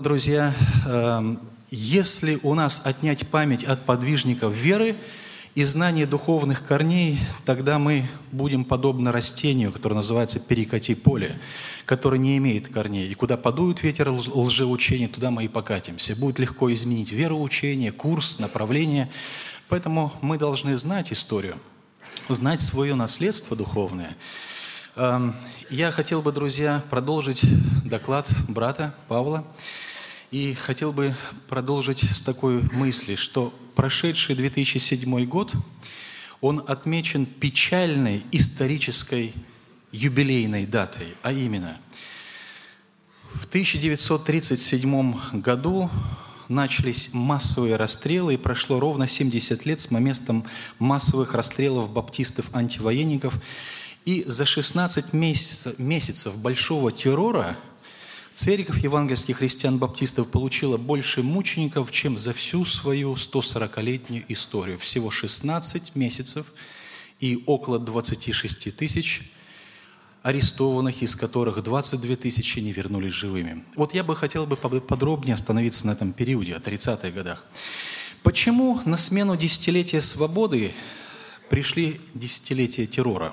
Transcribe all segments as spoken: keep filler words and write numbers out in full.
Друзья, если у нас отнять память от подвижников веры и знание духовных корней, тогда мы будем подобны растению, которое называется перекати поле, которое не имеет корней. И куда подует ветер лжеучения, туда мы и покатимся. Будет легко изменить вероучение, курс, направление. Поэтому мы должны знать историю, знать свое наследство духовное. Я хотел бы, друзья, продолжить доклад брата Павла. И хотел бы продолжить с такой мысли, что прошедший две тысячи седьмой год, он отмечен печальной исторической юбилейной датой, а именно в тысяча девятьсот тридцать седьмом году начались массовые расстрелы, и прошло ровно семьдесят лет с момента массовых расстрелов баптистов-антивоенников. И за шестнадцать месяцев, месяцев большого террора Церковь евангельских христиан-баптистов получила больше мучеников, чем за всю свою сто сорокалетнюю историю. Всего шестнадцать месяцев и около двадцати шести тысяч арестованных, из которых двадцать две тысячи не вернулись живыми. Вот я бы хотел бы подробнее остановиться на этом периоде, о тридцатых годах. Почему на смену десятилетия свободы пришли десятилетия террора?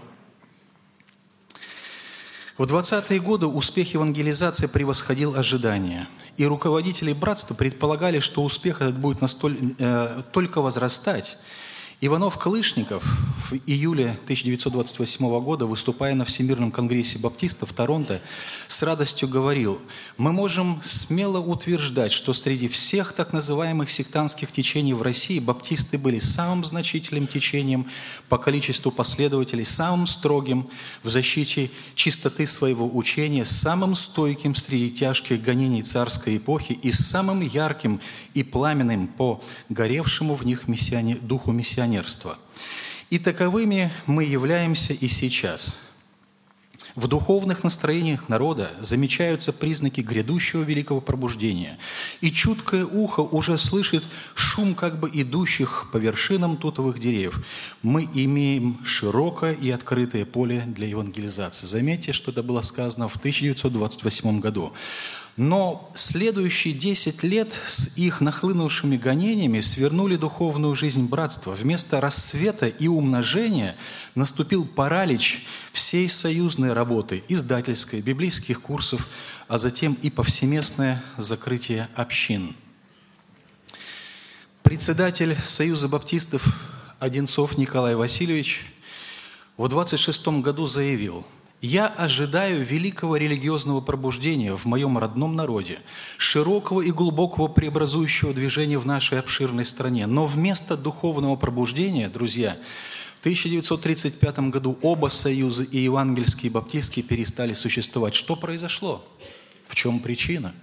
В двадцатые годы успех евангелизации превосходил ожидания. И руководители братства предполагали, что успех этот будет настоль, э, только возрастать. Иванов-Калышников в июле тысяча девятьсот двадцать восьмого года, выступая на Всемирном конгрессе баптистов в Торонто, с радостью говорил: «Мы можем смело утверждать, что среди всех так называемых сектантских течений в России баптисты были самым значительным течением по количеству последователей, самым строгим в защите чистоты своего учения, самым стойким среди тяжких гонений царской эпохи и самым ярким и пламенным по горевшему в них миссионе, духу миссионерства. И таковыми мы являемся и сейчас. В духовных настроениях народа замечаются признаки грядущего великого пробуждения, и чуткое ухо уже слышит шум как бы идущих по вершинам тутовых деревьев. Мы имеем широкое и открытое поле для евангелизации». Заметьте, что это было сказано в тысяча девятьсот двадцать восьмом году. Но следующие десять лет с их нахлынувшими гонениями свернули духовную жизнь братства. Вместо рассвета и умножения наступил паралич всей союзной работы, издательской, библейских курсов, а затем и повсеместное закрытие общин. Председатель Союза баптистов Одинцов Николай Васильевич в двадцать шестом году заявил: «Я ожидаю великого религиозного пробуждения в моем родном народе, широкого и глубокого преобразующего движения в нашей обширной стране. Но вместо духовного пробуждения, друзья, в тысяча девятьсот тридцать пятом году оба союза, и евангельский, и баптистский, перестали существовать. Что произошло? В чем причина?»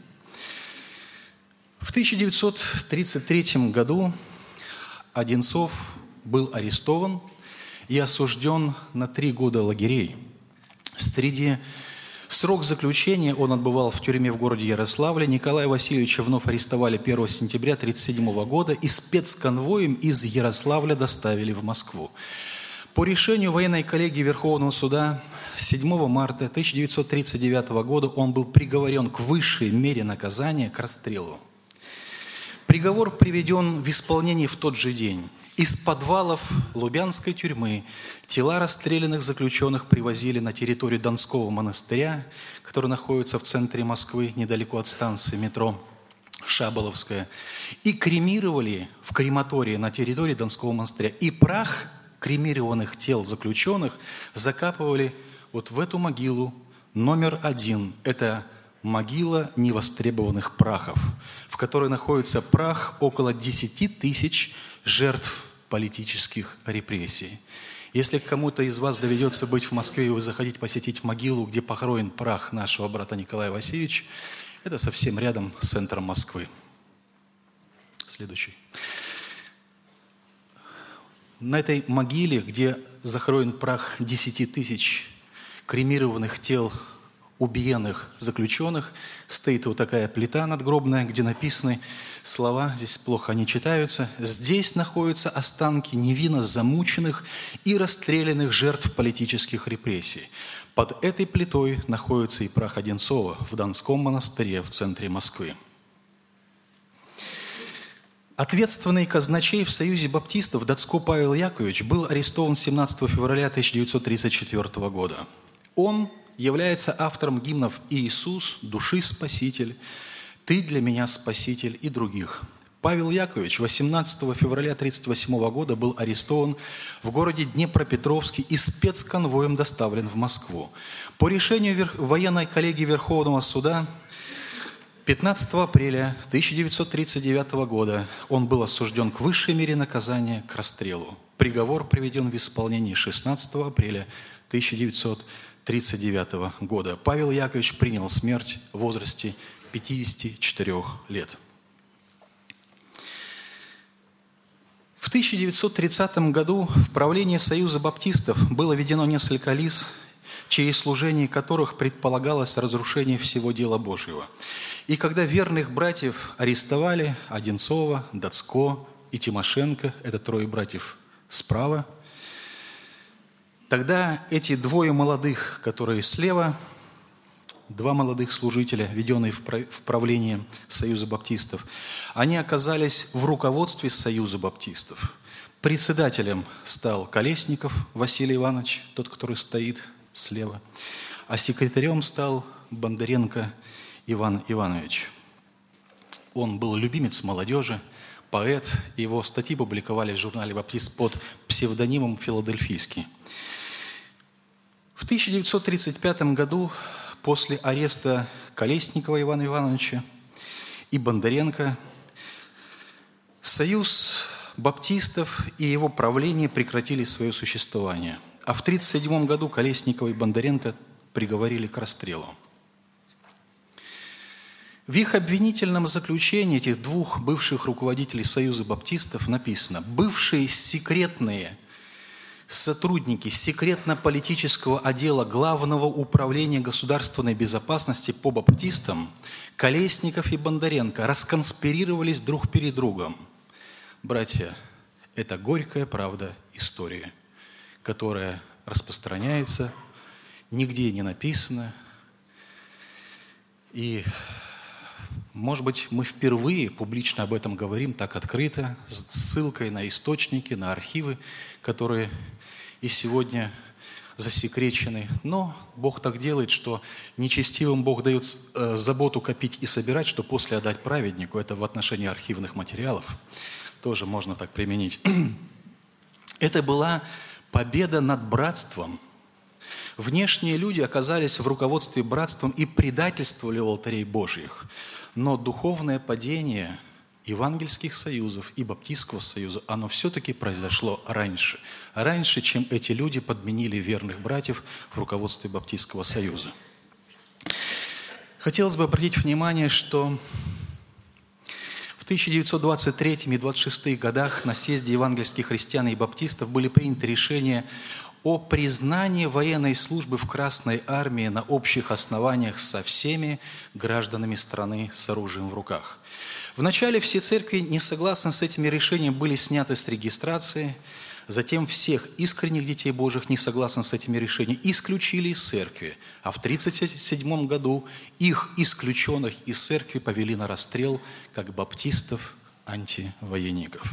В тысяча девятьсот тридцать третьем году Одинцов был арестован и осужден на три года лагерей. Среди срок заключения он отбывал в тюрьме в городе Ярославле. Николая Васильевича вновь арестовали первого сентября тысяча девятьсот тридцать седьмого года и спецконвоем из Ярославля доставили в Москву. По решению военной коллегии Верховного суда седьмого марта тысяча девятьсот тридцать девятого года он был приговорен к высшей мере наказания, к расстрелу. Приговор приведен в исполнение в тот же день. Из подвалов Лубянской тюрьмы тела расстрелянных заключенных привозили на территорию Донского монастыря, который находится в центре Москвы, недалеко от станции метро Шаболовская, и кремировали в крематории на территории Донского монастыря. И прах кремированных тел заключенных закапывали вот в эту могилу номер один. Это могила невостребованных прахов, в которой находится прах около десяти тысяч жертв политических репрессий. Если кому-то из вас доведется быть в Москве, и вы захотите посетить могилу, где похоронен прах нашего брата Николая Васильевича, это совсем рядом с центром Москвы. Следующий. На этой могиле, где захоронен прах десяти тысяч кремированных тел убиенных заключенных, стоит вот такая плита надгробная, где написаны слова, здесь плохо они читаются: «Здесь находятся останки невинно замученных и расстрелянных жертв политических репрессий». Под этой плитой находится и прах Одинцова в Донском монастыре в центре Москвы. Ответственный казначей в Союзе баптистов Дацко Павел Яковлевич был арестован семнадцатого февраля тысяча девятьсот тридцать четвёртого года. Он является автором гимнов «Иисус, души Спаситель», «Ты для меня Спаситель» и других. Павел Яковлевич восемнадцатого февраля тысяча девятьсот тридцать восьмого года был арестован в городе Днепропетровске и спецконвоем доставлен в Москву. По решению военной коллегии Верховного суда пятнадцатого апреля тысяча девятьсот тридцать девятого года он был осужден к высшей мере наказания, к расстрелу. Приговор приведен в исполнение шестнадцатого апреля тысяча девятьсот тридцать девятого года. Павел Яковлевич принял смерть в возрасте пятидесяти четырёх лет. В тысяча девятьсот тридцатом году в правление Союза баптистов было введено несколько лиц, через служение которых предполагалось разрушение всего дела Божьего. И когда верных братьев арестовали, Одинцова, Дацко и Тимошенко, это трое братьев справа, тогда эти двое молодых, которые слева, два молодых служителя, введенные в правление Союза баптистов, они оказались в руководстве Союза баптистов. Председателем стал Колесников Василий Иванович, тот, который стоит слева, а секретарем стал Бондаренко Иван Иванович. Он был любимец молодежи, поэт, его статьи публиковали в журнале «Баптист» под псевдонимом «Филадельфийский». В тысяча девятьсот тридцать пятом году, после ареста Колесникова Ивана Ивановича и Бондаренко, Союз баптистов и его правление прекратили свое существование. А в тысяча девятьсот тридцать седьмом году Колесникова и Бондаренко приговорили к расстрелу. В их обвинительном заключении этих двух бывших руководителей Союза баптистов написано: бывшие секретные сотрудники секретно-политического отдела Главного управления государственной безопасности по баптистам Колесников и Бондаренко расконспирировались друг перед другом. Братья, это горькая правда истории, которая распространяется, нигде не написано. И, может быть, мы впервые публично об этом говорим так открыто, с ссылкой на источники, на архивы, которые и сегодня засекречены. Но Бог так делает, что нечестивым Бог дает заботу копить и собирать, что после отдать праведнику. Это в отношении архивных материалов тоже можно так применить. Это была победа над братством. Внешние люди оказались в руководстве братством и предательствовали у алтарей Божьих. Но духовное падение евангельских союзов и баптистского союза, оно все-таки произошло раньше. Раньше, чем эти люди подменили верных братьев в руководстве баптистского союза. Хотелось бы обратить внимание, что в тысяча девятьсот двадцать третьем и двадцать шестом годах на съезде евангельских христиан и баптистов были приняты решения о признании военной службы в Красной Армии на общих основаниях со всеми гражданами страны с оружием в руках. Вначале все церкви, не согласны с этими решениями, были сняты с регистрации. Затем всех искренних детей Божьих, не согласных с этими решениями, исключили из церкви. А в тридцать седьмом году их, исключенных из церкви, повели на расстрел как баптистов-антивоенников.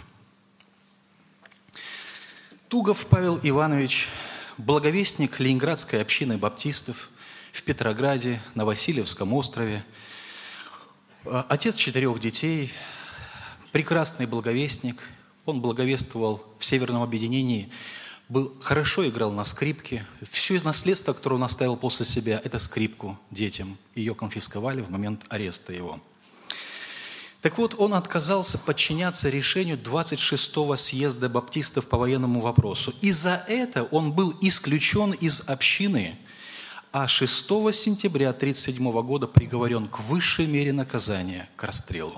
Тугов Павел Иванович, благовестник Ленинградской общины баптистов в Петрограде, на Васильевском острове, отец четырех детей, прекрасный благовестник. Он благовествовал в Северном объединении, был, хорошо играл на скрипке. Все наследство, которое он оставил после себя, это скрипку детям. Ее конфисковали в момент ареста его. Так вот, он отказался подчиняться решению двадцать шестого съезда баптистов по военному вопросу. И за это он был исключен из общины, а шестого сентября тысяча девятьсот тридцать седьмого года приговорен к высшей мере наказания, к расстрелу.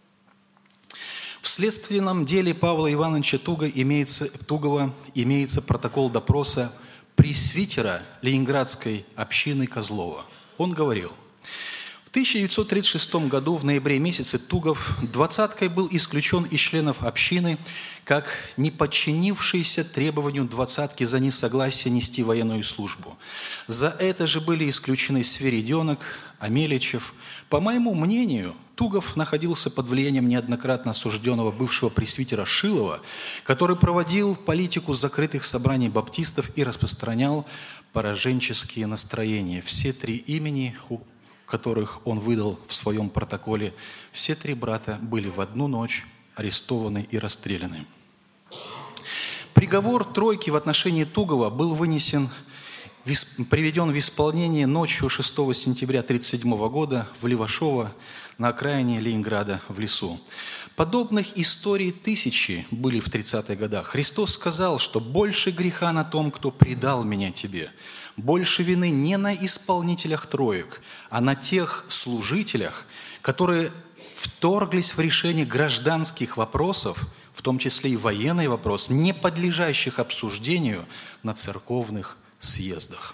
В следственном деле Павла Ивановича Тугова имеется, Тугова имеется протокол допроса пресвитера Ленинградской общины Козлова. Он говорил: в тысяча девятьсот тридцать шестом году в ноябре месяце Тугов двадцаткой был исключен из членов общины как не подчинившийся требованию двадцатки за несогласие нести военную службу. За это же были исключены Свириденок, Амеличев. По моему мнению, Тугов находился под влиянием неоднократно осужденного бывшего пресвитера Шилова, который проводил политику закрытых собраний баптистов и распространял пораженческие настроения. Все три имени, которых он выдал в своем протоколе, все три брата были в одну ночь арестованы и расстреляны. Приговор тройки в отношении Тугова был вынесен, приведен в исполнение ночью шестого сентября тысяча девятьсот тридцать седьмого года в Левашово на окраине Ленинграда в лесу. Подобных историй тысячи были в тридцатых годах. Христос сказал, что больше греха на том, кто предал меня тебе. Больше вины не на исполнителях троек, а на тех служителях, которые вторглись в решение гражданских вопросов, в том числе и военный вопрос, не подлежащих обсуждению на церковных съездах.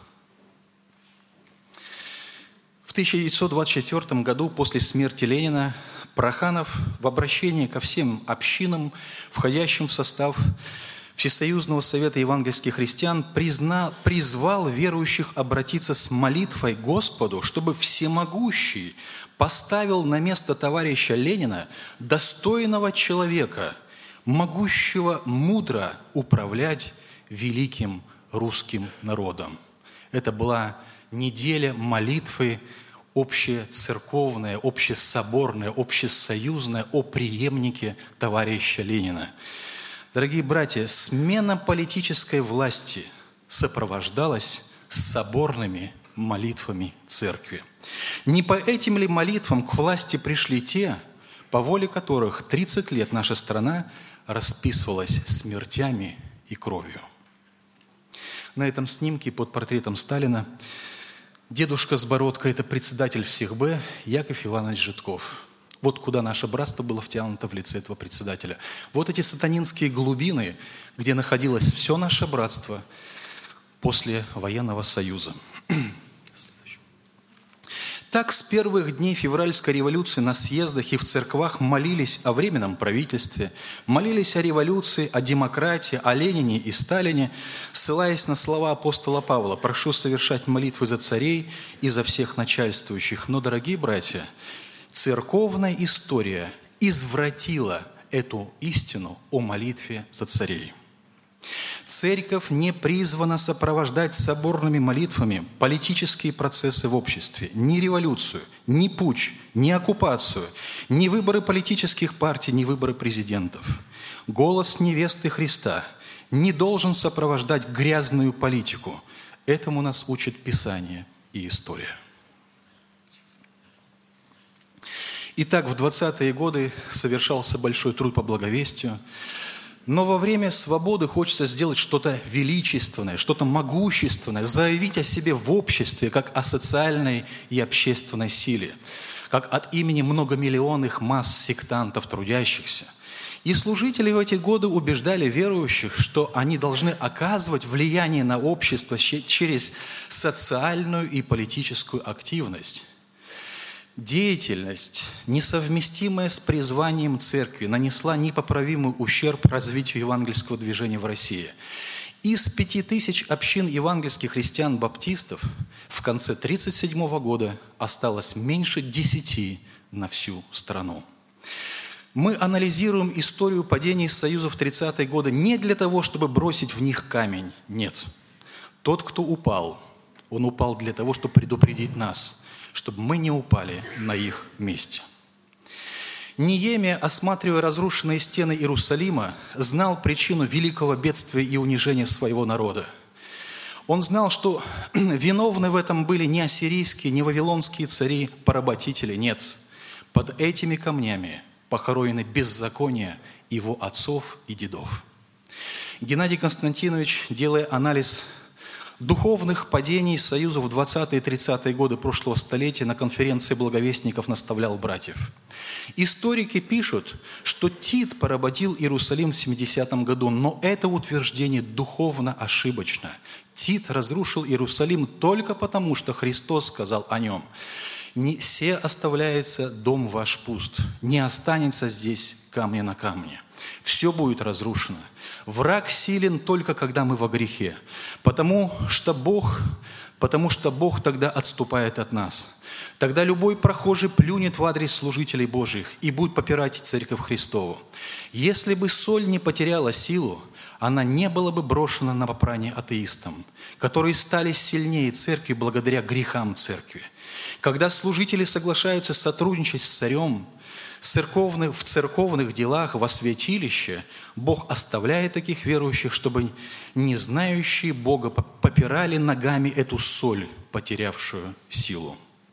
В тысяча девятьсот двадцать четвёртом году, после смерти Ленина, Проханов в обращении ко всем общинам, входящим в состав Всесоюзного совета евангельских христиан, призна, призвал верующих обратиться с молитвой к Господу, чтобы Всемогущий поставил на место товарища Ленина достойного человека, могущего мудро управлять великим русским народом. Это была неделя молитвы общецерковная, общесоборная, общесоюзная о преемнике товарища Ленина. Дорогие братья, смена политической власти сопровождалась соборными молитвами церкви. Не по этим ли молитвам к власти пришли те, по воле которых тридцать лет наша страна расписывалась смертями и кровью? На этом снимке под портретом Сталина дедушка с бородкой – это председатель всех Б Яков Иванович Житков. Вот куда наше братство было втянуто в лице этого председателя. Вот эти сатанинские глубины, где находилось все наше братство после военного союза. Так с первых дней февральской революции на съездах и в церквах молились о временном правительстве, молились о революции, о демократии, о Ленине и Сталине, ссылаясь на слова апостола Павла: «Прошу совершать молитвы за царей и за всех начальствующих». Но, дорогие братья, церковная история извратила эту истину о молитве за царей. Церковь не призвана сопровождать соборными молитвами политические процессы в обществе. Ни революцию, ни путч, ни оккупацию, ни выборы политических партий, ни выборы президентов. Голос невесты Христа не должен сопровождать грязную политику. Этому нас учит Писание и история. Итак, в двадцатые годы совершался большой труд по благовестию. Но во время свободы хочется сделать что-то величественное, что-то могущественное, заявить о себе в обществе, как о социальной и общественной силе, как от имени многомиллионных масс сектантов, трудящихся. И служители в эти годы убеждали верующих, что они должны оказывать влияние на общество через социальную и политическую активность. Деятельность, несовместимая с призванием церкви, нанесла непоправимый ущерб развитию евангельского движения в России. Из пяти тысяч общин евангельских христиан-баптистов в конце тысяча девятьсот тридцать седьмого года осталось меньше десяти на всю страну. Мы анализируем историю падения союзов в тридцатые годы не для того, чтобы бросить в них камень. Нет. Тот, кто упал, он упал для того, чтобы предупредить нас, чтобы мы не упали на их месте. Неемия, осматривая разрушенные стены Иерусалима, знал причину великого бедствия и унижения своего народа. Он знал, что виновны в этом были не ассирийские, не вавилонские цари-поработители. Нет, под этими камнями похоронены беззакония его отцов и дедов. Геннадий Константинович, делая анализ духовных падений союзов в двадцатые и тридцатые годы прошлого столетия, на конференции благовестников наставлял братьев. Историки пишут, что Тит поработил Иерусалим в семидесятом году, но это утверждение духовно ошибочно. Тит разрушил Иерусалим только потому, что Христос сказал о нем: Не се оставляется дом ваш пуст, не останется здесь камня на камне. Все будет разрушено. Враг силен только когда мы во грехе, потому что Бог, потому что Бог тогда отступает от нас. Тогда любой прохожий плюнет в адрес служителей Божьих и будет попирать Церковь Христову. Если бы соль не потеряла силу, она не была бы брошена на попрание атеистам, которые стали сильнее Церкви благодаря грехам Церкви. Когда служители соглашаются сотрудничать с царем церковных, в церковных делах во святилище, Бог оставляет таких верующих, чтобы не знающие Бога попирали ногами эту соль, потерявшую силу.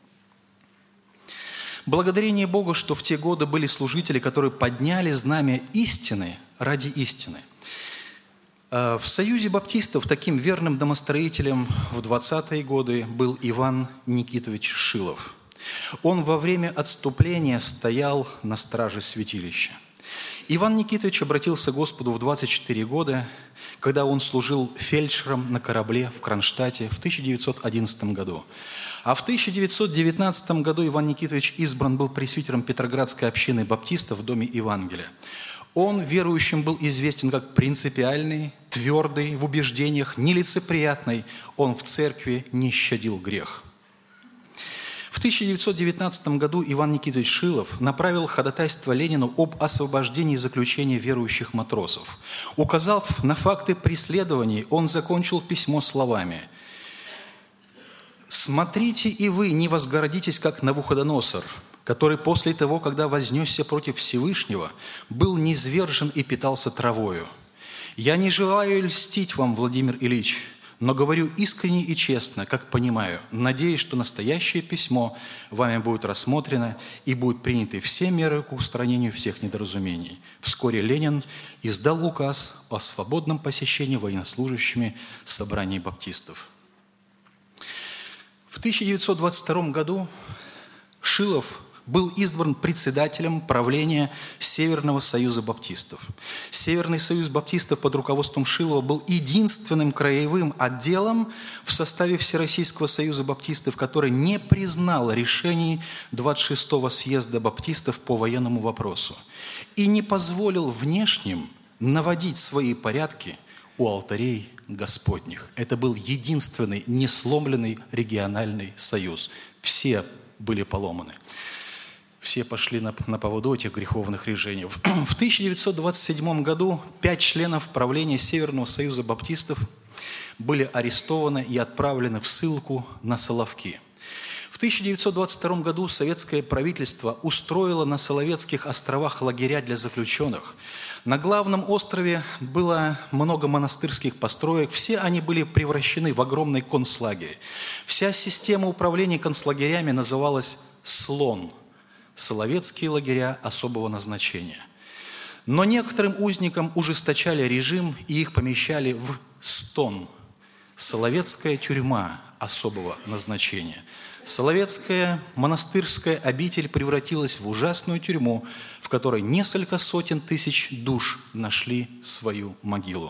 Благодарение Богу, что в те годы были служители, которые подняли знамя истины ради истины. В Союзе баптистов таким верным домостроителем в двадцатые годы был Иван Никитович Шилов. Он во время отступления стоял на страже святилища. Иван Никитович обратился к Господу в двадцать четыре года, когда он служил фельдшером на корабле в Кронштадте в тысяча девятьсот одиннадцатом году. А в тысяча девятьсот девятнадцатом году Иван Никитович избран был пресвитером Петроградской общины баптистов в Доме Евангелия. Он верующим был известен как принципиальный, твердый в убеждениях, нелицеприятный. Он в церкви не щадил грех. В тысяча девятьсот девятнадцатом году Иван Никитович Шилов направил ходатайство Ленину об освобождении заключения верующих матросов. Указав на факты преследований, он закончил письмо словами: «Смотрите и вы, не возгордитесь, как Навуходоносор, который после того, когда вознесся против Всевышнего, был низвержен и питался травою. Я не желаю льстить вам, Владимир Ильич, но говорю искренне и честно, как понимаю, надеюсь, что настоящее письмо вами будет рассмотрено и будут приняты все меры к устранению всех недоразумений». Вскоре Ленин издал указ о свободном посещении военнослужащими собраний баптистов. В тысяча девятьсот двадцать втором году Шилов был избран председателем правления Северного союза баптистов. Северный союз баптистов под руководством Шилова был единственным краевым отделом в составе Всероссийского союза баптистов, который не признал решений двадцать шестого съезда баптистов по военному вопросу и не позволил внешним наводить свои порядки у алтарей Господних. Это был единственный несломленный региональный союз. Все были поломаны. Все пошли на, на поводу этих греховных решений. В тысяча девятьсот двадцать седьмом году пять членов правления Северного союза баптистов были арестованы и отправлены в ссылку на Соловки. В тысяча девятьсот двадцать втором году советское правительство устроило на Соловецких островах лагеря для заключенных. На главном острове было много монастырских построек. Все они были превращены в огромный концлагерь. Вся система управления концлагерями называлась «Слон». Соловецкие лагеря особого назначения. Но некоторым узникам ужесточали режим и их помещали в Стон. Соловецкая тюрьма особого назначения. Соловецкая монастырская обитель превратилась в ужасную тюрьму, в которой несколько сотен тысяч душ нашли свою могилу.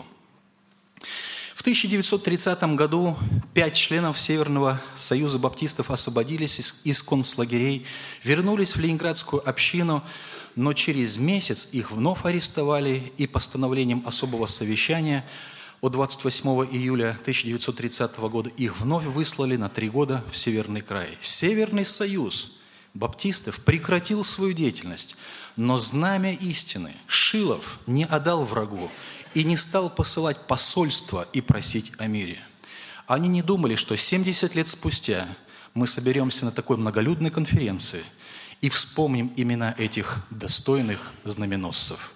В тысяча девятьсот тридцатом году пять членов Северного союза баптистов освободились из, из концлагерей, вернулись в Ленинградскую общину, но через месяц их вновь арестовали и постановлением особого совещания от двадцать восьмого июля тысяча девятьсот тридцатого года их вновь выслали на три года в Северный край. Северный союз баптистов прекратил свою деятельность, но знамя истины Шилов не отдал врагу и не стал посылать посольства и просить о мире. Они не думали, что семьдесят лет спустя мы соберемся на такой многолюдной конференции и вспомним имена этих достойных знаменосцев.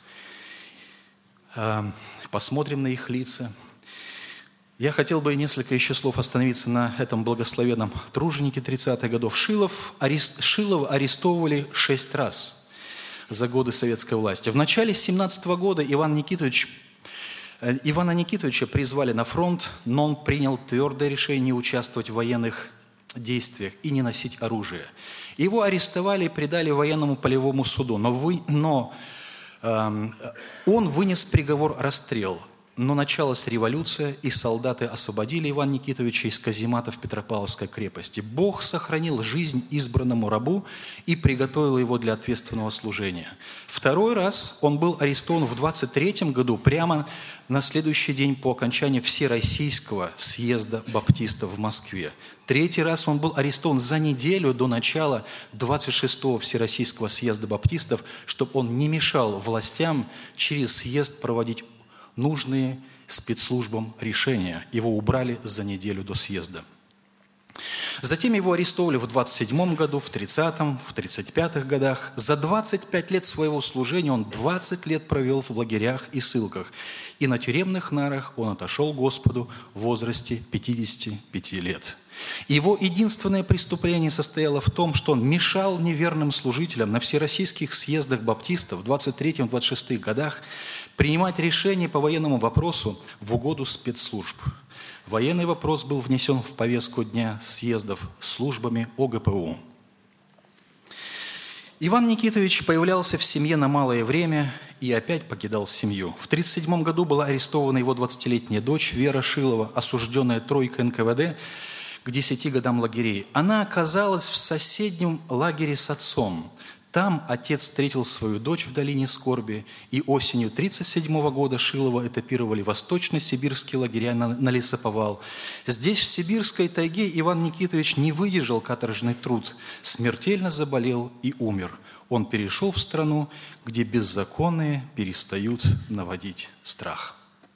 Посмотрим на их лица. Я хотел бы несколько еще слов остановиться на этом благословенном труженике тридцатых годов. Шилов, арест, Шилова арестовывали шесть раз за годы советской власти. В начале семнадцатого года Иван Никитович, Ивана Никитовича призвали на фронт, но он принял твердое решение не участвовать в военных действиях и не носить оружие. Его арестовали и предали военному полевому суду, но, вы, но Он вынес приговор расстрел, но началась революция, и солдаты освободили Ивана Никитовича из каземата в Петропавловской крепости. Бог сохранил жизнь избранному рабу и приготовил его для ответственного служения. Второй раз он был арестован в двадцать третьем году, прямо на следующий день по окончании Всероссийского съезда баптистов в Москве. Третий раз он был арестован за неделю до начала двадцать шестого Всероссийского съезда баптистов, чтобы он не мешал властям через съезд проводить нужные спецслужбам решения. Его убрали за неделю до съезда. Затем его арестовали в двадцать седьмом году, в тридцатом, в тридцать пятых годах. За двадцать пять лет своего служения он двадцать лет провел в лагерях и ссылках. И на тюремных нарах он отошел Господу в возрасте пятидесяти пяти лет. Его единственное преступление состояло в том, что он мешал неверным служителям на всероссийских съездах баптистов в двадцать третьем — двадцать шестом годах принимать решения по военному вопросу в угоду спецслужб. Военный вопрос был внесен в повестку дня съездов службами О Г П У. Иван Никитович появлялся в семье на малое время и опять покидал семью. В тридцать седьмом году была арестована его двадцатилетняя дочь Вера Шилова, осужденная тройкой Н К В Д к десяти годам лагерей. Она оказалась в соседнем лагере с отцом. Там отец встретил свою дочь в долине скорби, и осенью тридцать седьмого года Шилова этапировали восточно-сибирские лагеря на, на лесоповал. Здесь, в сибирской тайге, Иван Никитович не выдержал каторжный труд, смертельно заболел и умер. Он перешел в страну, где беззаконные перестают наводить страх.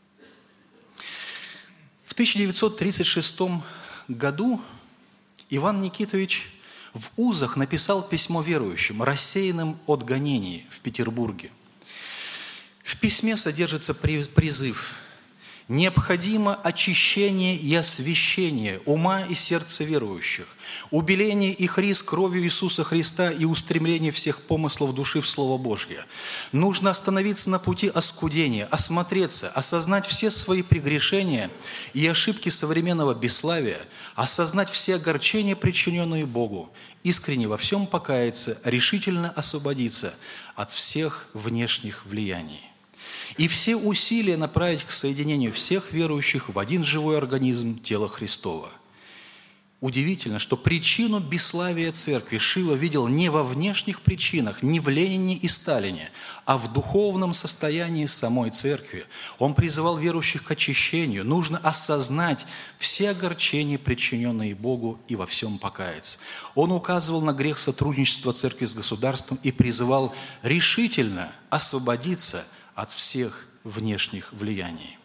В тысяча девятьсот тридцать шестом году Иван Никитович в Узах написал письмо верующим, рассеянным от гонений в Петербурге. В письме содержится призыв: «Необходимо очищение и освящение ума и сердца верующих, убеление их рис кровью Иисуса Христа и устремление всех помыслов души в Слово Божье. Нужно остановиться на пути оскудения, осмотреться, осознать все свои прегрешения и ошибки современного бесславия, осознать все огорчения, причиненные Богу, искренне во всем покаяться, решительно освободиться от всех внешних влияний. И все усилия направить к соединению всех верующих в один живой организм тела Христова». Удивительно, что причину бесславия церкви Шилов видел не во внешних причинах, не в Ленине и Сталине, а в духовном состоянии самой церкви. Он призывал верующих к очищению. Нужно осознать все огорчения, причиненные Богу, и во всем покаяться. Он указывал на грех сотрудничества церкви с государством и призывал решительно освободиться от всех внешних влияний.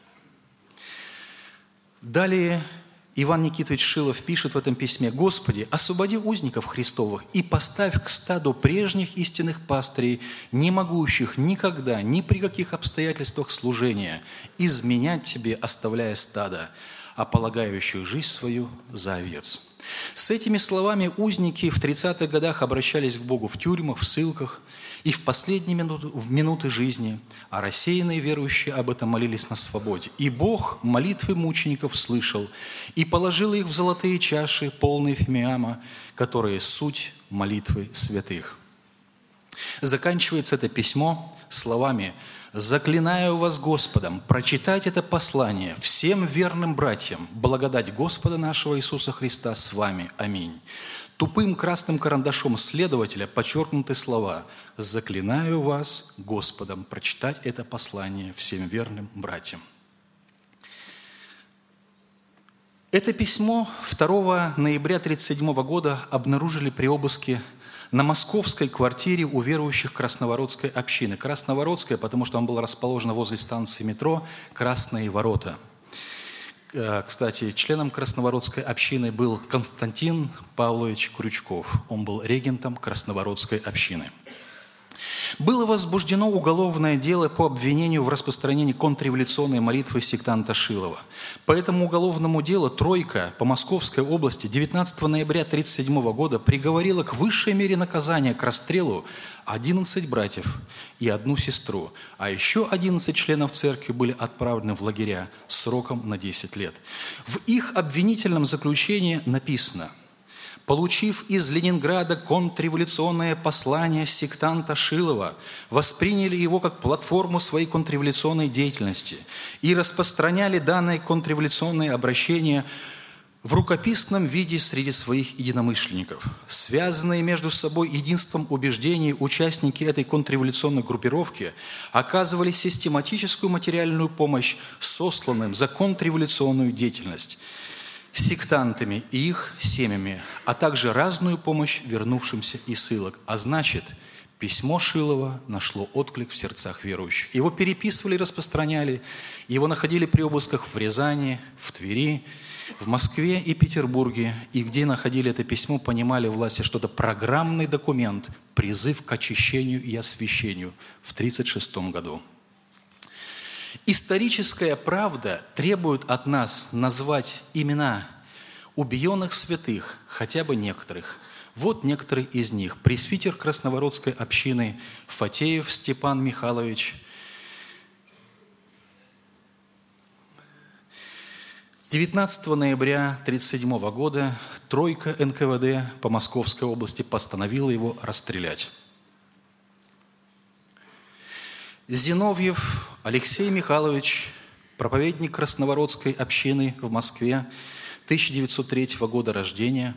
Далее Иван Никитович Шилов пишет в этом письме: «Господи, освободи узников Христовых и поставь к стаду прежних истинных пастырей, не могущих никогда, ни при каких обстоятельствах служения, изменять Тебе, оставляя стадо, а полагающих жизнь свою за овец». С этими словами узники в тридцатых годах обращались к Богу в тюрьмах, в ссылках и в последние минуты, в минуты жизни, а рассеянные верующие об этом молились на свободе. И Бог молитвы мучеников слышал и положил их в золотые чаши, полные фимиама, которые суть молитвы святых. Заканчивается это письмо словами: «Заклинаю вас Господом прочитать это послание всем верным братьям. Благодать Господа нашего Иисуса Христа с вами. Аминь». Тупым красным карандашом следователя подчеркнуты слова: «Заклинаю вас Господом прочитать это послание всем верным братьям». Это письмо второго ноября тысяча девятьсот тридцать седьмого года обнаружили при обыске на московской квартире у верующих Красновородской общины. Красновородская, потому что она была расположена возле станции метро «Красные ворота». Кстати, членом Красновородской общины был Константин Павлович Крючков. Он был регентом Красновородской общины. Было возбуждено уголовное дело по обвинению в распространении контрреволюционной молитвы сектанта Шилова. По этому уголовному делу тройка по Московской области девятнадцатого ноября тысяча девятьсот тридцать седьмого года приговорила к высшей мере наказания к расстрелу одиннадцать братьев и одну сестру, а еще одиннадцать членов церкви были отправлены в лагеря сроком на десять лет. В их обвинительном заключении написано: получив из Ленинграда контрреволюционное послание сектанта Шилова, восприняли его как платформу своей контрреволюционной деятельности и распространяли данное контрреволюционное обращение в рукописном виде среди своих единомышленников. Связанные между собой единством убеждений, участники этой контрреволюционной группировки оказывали систематическую материальную помощь сосланным за контрреволюционную деятельность сектантами и их семьями, а также разную помощь вернувшимся из ссылок. А значит, письмо Шилова нашло отклик в сердцах верующих. Его переписывали, распространяли, его находили при обысках в Рязани, в Твери, в Москве и Петербурге. И где находили это письмо, понимали власти, что это программный документ, призыв к очищению и освящению в тридцать шестом году. Историческая правда требует от нас назвать имена убиенных святых, хотя бы некоторых. Вот некоторые из них. Пресвитер Красновородской общины Фатеев Степан Михайлович, девятнадцатого ноября тридцать седьмого года тройка эн ка вэ дэ по Московской области постановила его расстрелять. Зиновьев Алексей Михайлович, проповедник Красновородской общины в Москве, тысяча девятьсот третьего года рождения.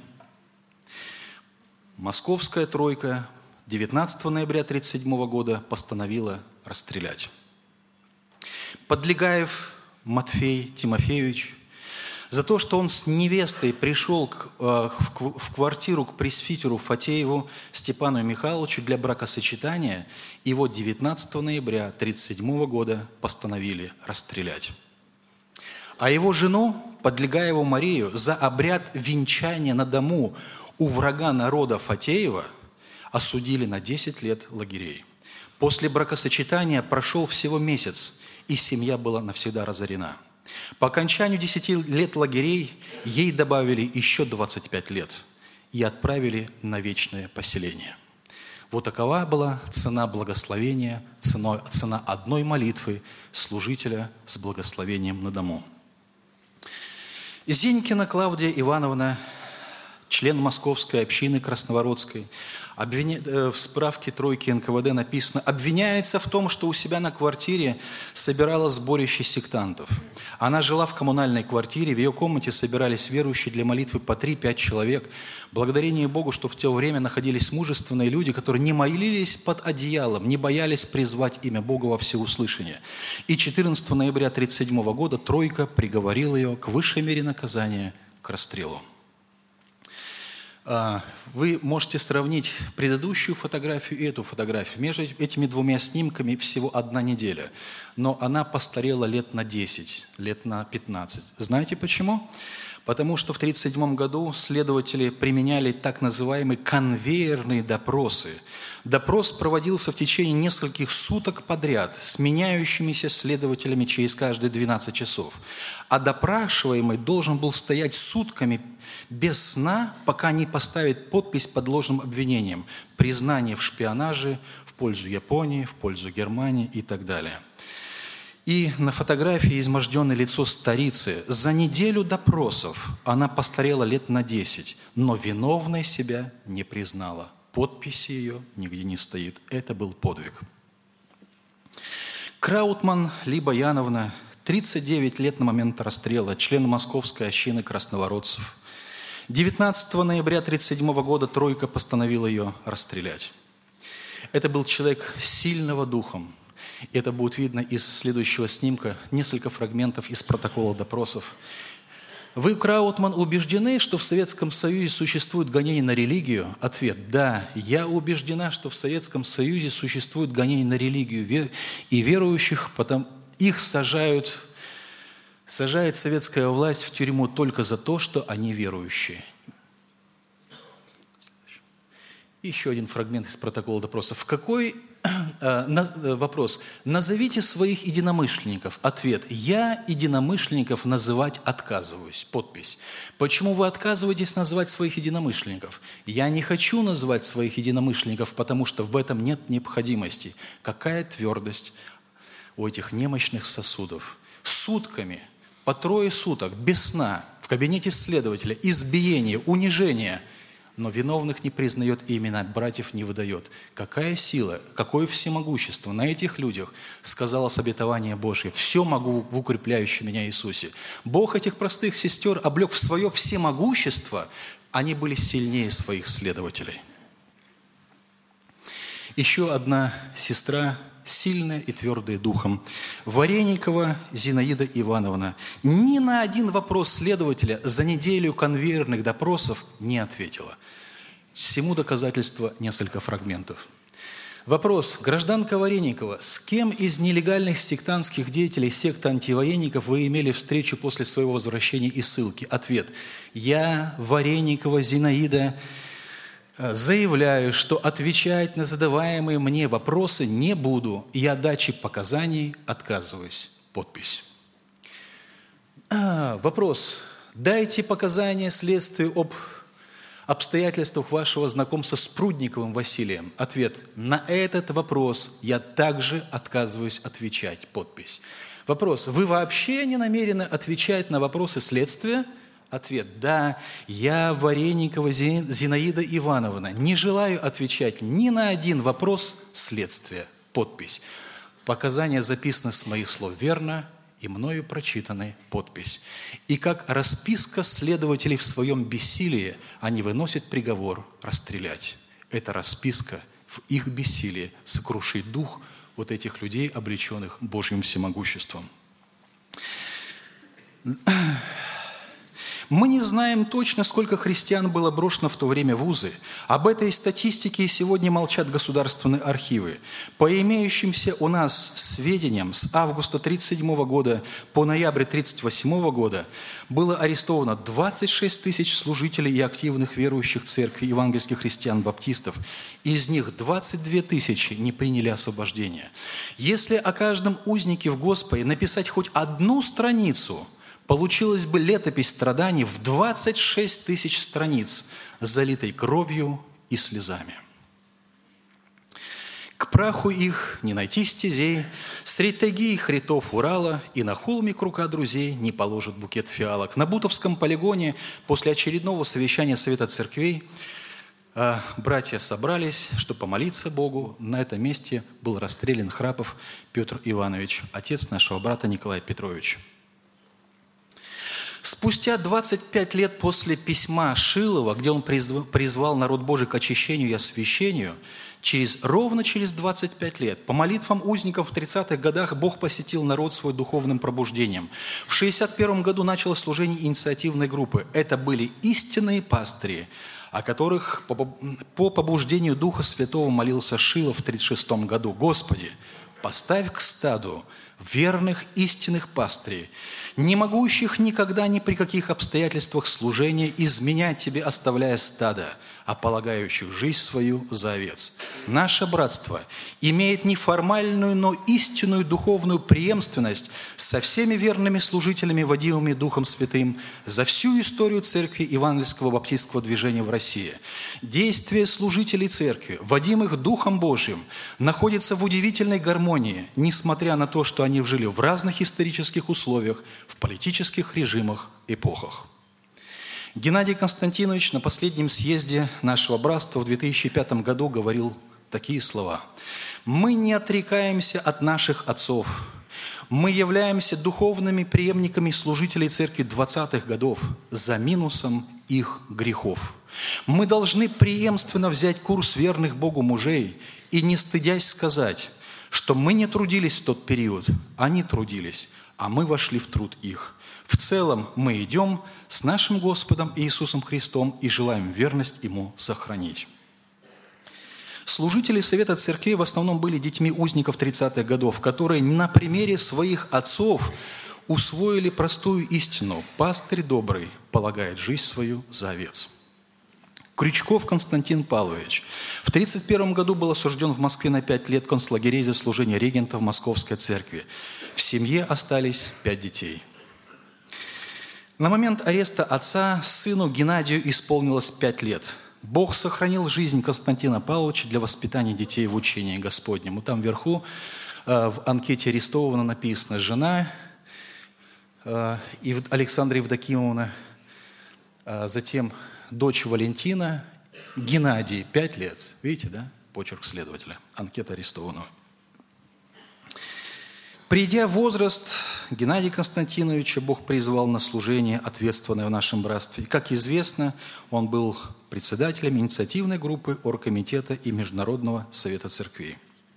Московская тройка девятнадцатого ноября тридцать седьмого года постановила расстрелять. Подлегаев Матфей Тимофеевич за то, что он с невестой пришел к, э, в, в квартиру к пресвитеру Фатееву Степану Михайловичу для бракосочетания, его девятнадцатого ноября тридцать седьмого года постановили расстрелять. А его жену, Подлегаеву Марию, за обряд венчания на дому у врага народа Фатеева осудили на десять лет лагерей. После бракосочетания прошел всего месяц, и семья была навсегда разорена. По окончанию десяти лет лагерей ей добавили еще двадцать пять лет и отправили на вечное поселение. Вот такова была цена благословения, цена, цена одной молитвы служителя с благословением на дому. Зинькина Клавдия Ивановна, член Московской общины Красновородской, обвиня... в справке тройки эн ка вэ дэ написано: обвиняется в том, что у себя на квартире собирала сборище сектантов. Она жила в коммунальной квартире, в ее комнате собирались верующие для молитвы по три-пять человек. Благодарение Богу, что в то время находились мужественные люди, которые не молились под одеялом, не боялись призвать имя Бога во всеуслышание. И четырнадцатого ноября тридцать седьмого года тройка приговорила ее к высшей мере наказания, к расстрелу. Вы можете сравнить предыдущую фотографию и эту фотографию. Между этими двумя снимками всего одна неделя. Но она постарела лет на десять, лет на пятнадцать. Знаете почему? Потому что в тысяча девятьсот тридцать седьмом году следователи применяли так называемые конвейерные допросы. Допрос проводился в течение нескольких суток подряд, с меняющимися следователями через каждые двенадцать часов. А допрашиваемый должен был стоять сутками без сна, пока не поставит подпись под ложным обвинением, признание в шпионаже в пользу Японии, в пользу Германии и так далее. И на фотографии изможденное лицо старицы. За неделю допросов она постарела лет на десять, но виновной себя не признала. Подписи ее нигде не стоит. Это был подвиг. Краутман Либа Яновна, тридцать девять лет на момент расстрела, член Московской общины красновородцев. девятнадцатого ноября тридцать седьмого года тройка постановила ее расстрелять. Это был человек сильного духом. Это будет видно из следующего снимка, несколько фрагментов из протокола допросов. Вы, Краутман, убеждены, что в Советском Союзе существует гонение на религию? Ответ: да, я убеждена, что в Советском Союзе существует гонение на религию и верующих, потом их сажают, сажает советская власть в тюрьму только за то, что они верующие. Еще один фрагмент из протокола допроса. В какой э, на, э, вопрос? Назовите своих единомышленников. Ответ: я единомышленников называть отказываюсь. Подпись. Почему вы отказываетесь называть своих единомышленников? Я не хочу называть своих единомышленников, потому что в этом нет необходимости. Какая твердость у этих немощных сосудов. Сутками, по трое суток, без сна, в кабинете следователя, избиение, унижение. но виновных не признает и имена братьев не выдает. Какая сила, какое всемогущество на этих людях, сказалось обетование Божье. Все могу в укрепляющем меня Иисусе. Бог этих простых сестер облег в свое всемогущество, они были сильнее своих следователей. Еще одна сестра, сильная и твердая духом, Вареникова Зинаида Ивановна, ни на один вопрос следователя за неделю конвейерных допросов не ответила. Всему доказательство несколько фрагментов. Вопрос. Гражданка Вареникова, с кем из нелегальных сектантских деятелей секты антивоенников вы имели встречу после своего возвращения из ссылки? Ответ. Я, Вареникова Зинаида, заявляю, что отвечать на задаваемые мне вопросы не буду, и от дачи показаний отказываюсь. Подпись. А, вопрос. Дайте показания следствию об обстоятельствах вашего знакомства с Прудниковым Василием. Ответ. На этот вопрос я также отказываюсь отвечать. Подпись. Вопрос. Вы вообще не намерены отвечать на вопросы следствия? Ответ. Да, я, Вареникова Зинаида Ивановна, не желаю отвечать ни на один вопрос следствия. Подпись. Показания записаны с моих слов верно и мною прочитаны. Подпись. И как расписка следователей в своем бессилии, они выносят приговор расстрелять. Эта расписка в их бессилии сокрушит дух вот этих людей, облеченных Божьим всемогуществом. Мы не знаем точно, сколько христиан было брошено в то время в вузы. Об этой статистике сегодня молчат государственные архивы. По имеющимся у нас сведениям, с августа тридцать седьмого года по ноябрь тридцать восьмого года было арестовано двадцать шесть тысяч служителей и активных верующих церкви евангельских христиан-баптистов. Из них двадцать две тысячи не приняли освобождение. Если о каждом узнике в Господе написать хоть одну страницу, получилась бы летопись страданий в двадцать шесть тысяч страниц, залитой кровью и слезами. К праху их не найти стезей, средь тайги и хребтов Урала, и на холмик рука друзей не положит букет фиалок. На Бутовском полигоне после очередного совещания Совета Церквей братья собрались, чтобы помолиться Богу. На этом месте был расстрелян Храпов Петр Иванович, отец нашего брата Николая Петровича. Спустя двадцать пять лет после письма Шилова, где он призвал народ Божий к очищению и освящению, через, ровно через двадцать пять лет, по молитвам узников в тридцатых годах Бог посетил народ свой духовным пробуждением. В шестьдесят первом году начало служение инициативной группы. Это были истинные пастыри, о которых по побуждению Духа Святого молился Шилов в тридцать шестом году. «Господи, поставь к стаду верных истинных пастырей, не могущих никогда ни при каких обстоятельствах служения изменять Тебе, оставляя стадо, а полагающих жизнь свою за овец». Наше братство имеет не формальную, но истинную духовную преемственность со всеми верными служителями, водимыми Духом Святым, за всю историю Церкви Евангельского Баптистского движения в России. Действия служителей Церкви, водимых Духом Божьим, находятся в удивительной гармонии, несмотря на то, что они жили в разных исторических условиях, в политических режимах, эпохах. Геннадий Константинович на последнем съезде нашего братства в две тысячи пятом году говорил такие слова. «Мы не отрекаемся от наших отцов. Мы являемся духовными преемниками служителей церкви двадцатых годов за минусом их грехов. Мы должны преемственно взять курс верных Богу мужей и, не стыдясь, сказать, что мы не трудились в тот период, они трудились, а мы вошли в труд их. В целом мы идем с нашим Господом Иисусом Христом и желаем верность Ему сохранить». Служители Совета Церквей в основном были детьми узников тридцатых годов, которые на примере своих отцов усвоили простую истину: «Пастырь добрый полагает жизнь свою за овец». Крючков Константин Павлович в тридцать первом году был осужден в Москве на пять лет концлагерей за служение регента в Московской церкви. В семье остались пять детей. На момент ареста отца сыну Геннадию исполнилось пять лет. Бог сохранил жизнь Константина Павловича для воспитания детей в учении Господнем. И там вверху э, в анкете арестованного написано: жена э, Александра Евдокимовна, э, затем дочь Валентина Геннадий – пять лет. Видите, да? Почерк следователя. Анкета арестованного. Придя в возраст, Геннадия Константиновича Бог призвал на служение, ответственное в нашем братстве. Как известно, он был председателем инициативной группы Оргкомитета и Международного совета церквей.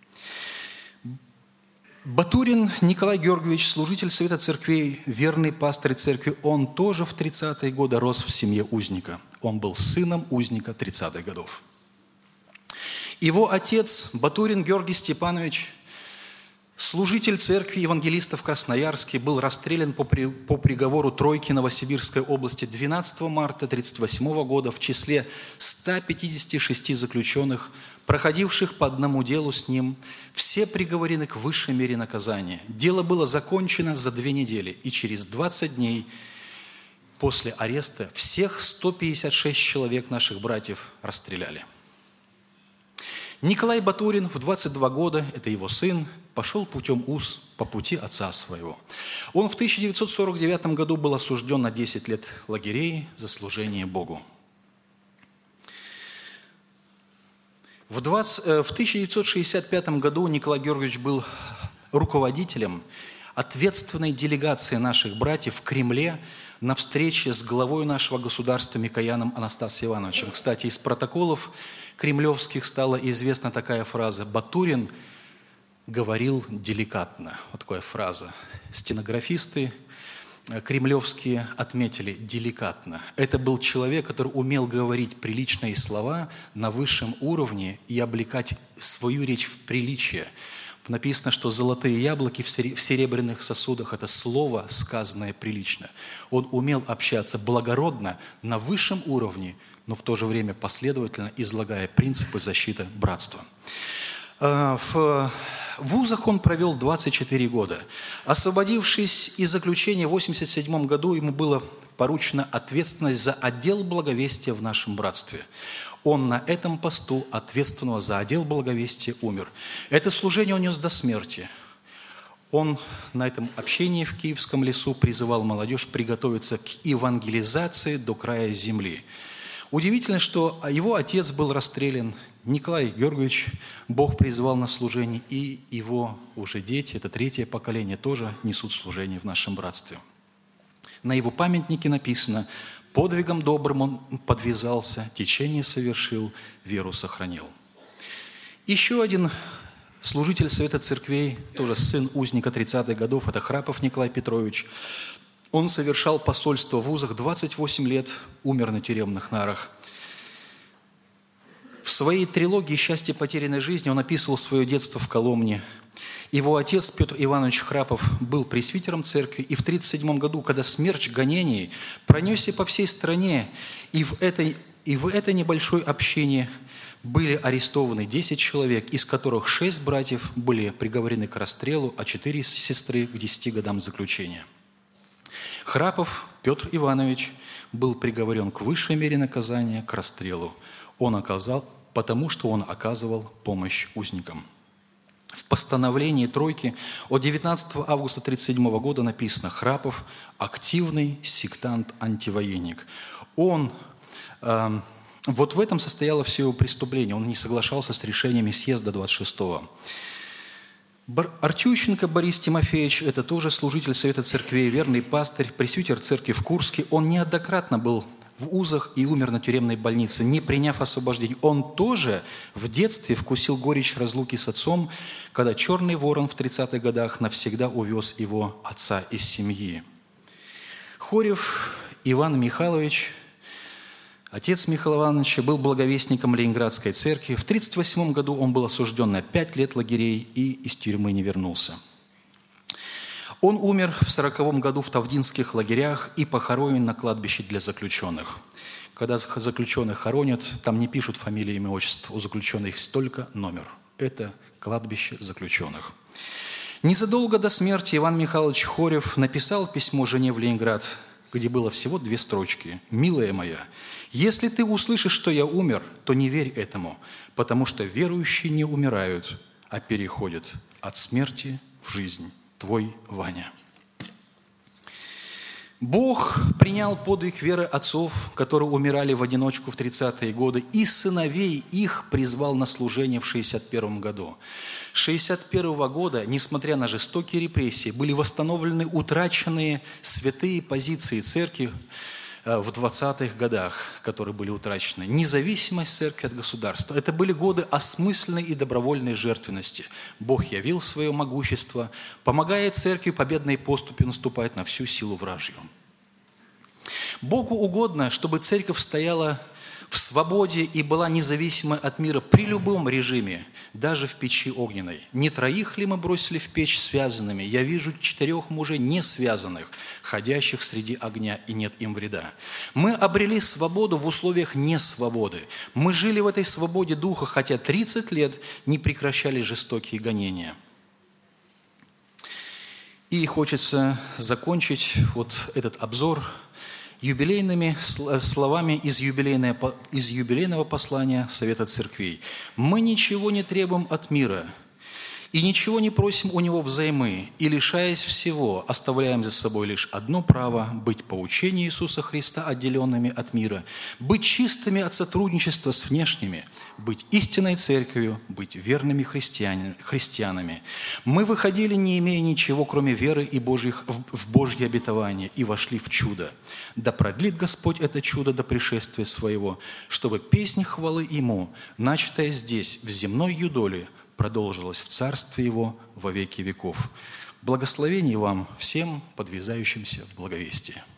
Батурин Николай Георгиевич, служитель Совета церквей, верный пастырь церкви, он тоже в тридцатые годы рос в семье узника. Он был сыном узника тридцатых годов. Его отец Батурин Георгий Степанович, служитель церкви евангелистов в Красноярске, был расстрелян по, при, по приговору Тройки Новосибирской области двенадцатого марта тысяча девятьсот тридцать восьмого года в числе ста пятидесяти шести заключенных, проходивших по одному делу с ним, все приговорены к высшей мере наказания. Дело было закончено за две недели, и через двадцать дней после ареста всех сто пятьдесят шесть человек наших братьев расстреляли. Николай Батурин в двадцать два года, это его сын, пошел путем уз по пути отца своего. Он в тысяча девятьсот сорок девятом году был осужден на десять лет лагерей за служение Богу. В, двадцать, в тысяча девятьсот шестьдесят пятом году Николай Георгиевич был руководителем ответственной делегации наших братьев в Кремле на встрече с главой нашего государства Микояном Анастасием Ивановичем. Кстати, из протоколов кремлевских стала известна такая фраза: «Батурин говорил деликатно». Вот такая фраза. Стенографисты кремлевские отметили деликатно. Это был человек, который умел говорить приличные слова на высшем уровне и облекать свою речь в приличие. Написано, что золотые яблоки в серебряных сосудах – это слово, сказанное прилично. Он умел общаться благородно на высшем уровне, но в то же время последовательно излагая принципы защиты братства. В вузах он провел двадцать четыре года. Освободившись из заключения в восемьдесят седьмом году, ему было поручена ответственность за отдел благовестия в нашем братстве. Он на этом посту, ответственного за отдел благовестия, умер. Это служение он нес до смерти. Он на этом общении в Киевском лесу призывал молодежь приготовиться к евангелизации до края земли. Удивительно, что его отец был расстрелян. Николай Георгиевич Бог призвал на служение, и его уже дети, это третье поколение, тоже несут служение в нашем братстве. На его памятнике написано: «Подвигом добрым он подвязался, течение совершил, веру сохранил». Еще один служитель Совета церквей, тоже сын узника тридцатых годов, это Храпов Николай Петрович. Он совершал посольство в вузах двадцать восемь лет, умер на тюремных нарах. В своей трилогии «Счастье потерянной жизни» он описывал свое детство в Коломне. Его отец Петр Иванович Храпов был пресвитером церкви, и в тридцать седьмом году, когда смерч гонений пронесся по всей стране, и в этой, и в этой небольшой общине были арестованы десять человек, из которых шесть братьев были приговорены к расстрелу, а четыре сестры к десяти годам заключения. Храпов Петр Иванович был приговорен к высшей мере наказания, к расстрелу. Он оказал, потому что он оказывал помощь узникам. В постановлении Тройки от девятнадцатого августа тысяча девятьсот тридцать седьмого года написано: Храпов – активный сектант-антивоенник. Он, э, вот в этом состояло все его преступление. Он не соглашался с решениями съезда двадцать шестого. Артющенко Борис Тимофеевич – это тоже служитель Совета церквей, верный пастырь, пресвитер церкви в Курске. Он неоднократно был в узах и умер на тюремной больнице, не приняв освобождения. Он тоже в детстве вкусил горечь разлуки с отцом, когда черный ворон в тридцатых годах навсегда увез его отца из семьи. Хорев Иван Михайлович, отец Михаила Ивановича, был благовестником Ленинградской церкви. В тридцать восьмом году он был осужден на пять лет лагерей и из тюрьмы не вернулся. Он умер в сороковом году в тавдинских лагерях и похоронен на кладбище для заключенных. Когда заключенных хоронят, там не пишут фамилии, имя, отчество. У заключенных есть только номер. Это кладбище заключенных. Незадолго до смерти Иван Михайлович Хорев написал письмо жене в Ленинград, где было всего две строчки. «Милая моя, если ты услышишь, что я умер, то не верь этому, потому что верующие не умирают, а переходят от смерти в жизнь. Твой Ваня». Бог принял подвиг веры отцов, которые умирали в одиночку в тридцатые годы, и сыновей их призвал на служение в шестьдесят первом году. С шестьдесят первого года, несмотря на жестокие репрессии, были восстановлены утраченные святые позиции церкви в двадцатых годах, которые были утрачены. Независимость церкви от государства. Это были годы осмысленной и добровольной жертвенности. Бог явил свое могущество, помогая церкви победной поступью наступать на всю силу вражью. Богу угодно, чтобы церковь стояла в свободе и была независимой от мира при любом режиме, даже в печи огненной. Не троих ли мы бросили в печь связанными? Я вижу четырех мужей не связанных, ходящих среди огня, и нет им вреда. Мы обрели свободу в условиях несвободы. Мы жили в этой свободе духа, хотя тридцать лет не прекращали жестокие гонения. И хочется закончить вот этот обзор юбилейными словами из юбилейного, из юбилейного послания Совета Церквей. «Мы ничего не требуем от мира, и ничего не просим у него взаймы, и, лишаясь всего, оставляем за собой лишь одно право – быть по учению Иисуса Христа отделенными от мира, быть чистыми от сотрудничества с внешними, быть истинной церковью, быть верными христиане, христианами. Мы выходили, не имея ничего, кроме веры и Божьих, в, в Божье обетование, и вошли в чудо. Да продлит Господь это чудо до пришествия Своего, чтобы песнь хвалы Ему, начатая здесь, в земной юдоле, продолжилась в Царстве Его во веки веков. Благословений вам всем, подвязающимся в благовестии».